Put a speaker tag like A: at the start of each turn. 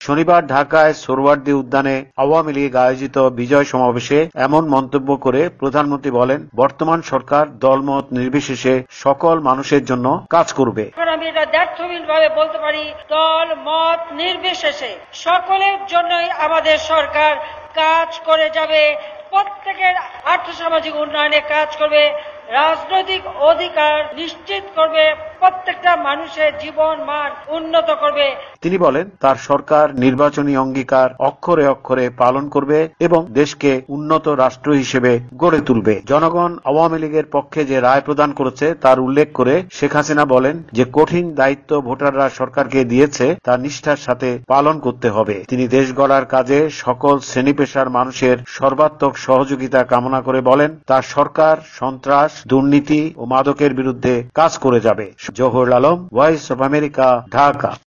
A: শনিবার ঢাকায় সোহরাওয়ার্দী উদ্যানে আওয়ামী লীগ আয়োজিত বিজয় সমাবেশে এমন মন্তব্য করে প্রধানমন্ত্রী বলেন, বর্তমান সরকার দলমত নির্বিশেষে সকল মানুষের জন্য কাজ করবে।
B: আমি এটা দ্ব্যর্থহীনভাবে বলতে পারি, দল মত নির্বিশেষে সকলের জন্যই আমাদের সরকার কাজ করে যাবে। প্রত্যেকের আর্থসামাজিক উন্নয়নে কাজ করবে, রাজনৈতিক অধিকার নিশ্চিত করবে, প্রত্যেকটা মানুষের জীবন মান উন্নত করবে।
A: তিনি বলেন, তার সরকার নির্বাচনী অঙ্গীকার অক্ষরে অক্ষরে পালন করবে এবং দেশকে উন্নত রাষ্ট্র হিসেবে গড়ে তুলবে। জনগণ আওয়ামী লীগের পক্ষে যে রায় প্রদান করেছে তার উল্লেখ করে শেখ হাসিনা বলেন যে কঠিন দায়িত্ব ভোটাররা সরকারকে দিয়েছে তা নিষ্ঠার সাথে পালন করতে হবে। তিনি দেশ গড়ার কাজে সকল শ্রেণী পেশার মানুষের সর্বাত্মক সহযোগিতা কামনা করে বলেন, তার সরকার সন্ত্রাস, দুর্নীতি ও মাদকের বিরুদ্ধে কাজ করে যাবে। Zahurul Alam, voice of America, Dhaka.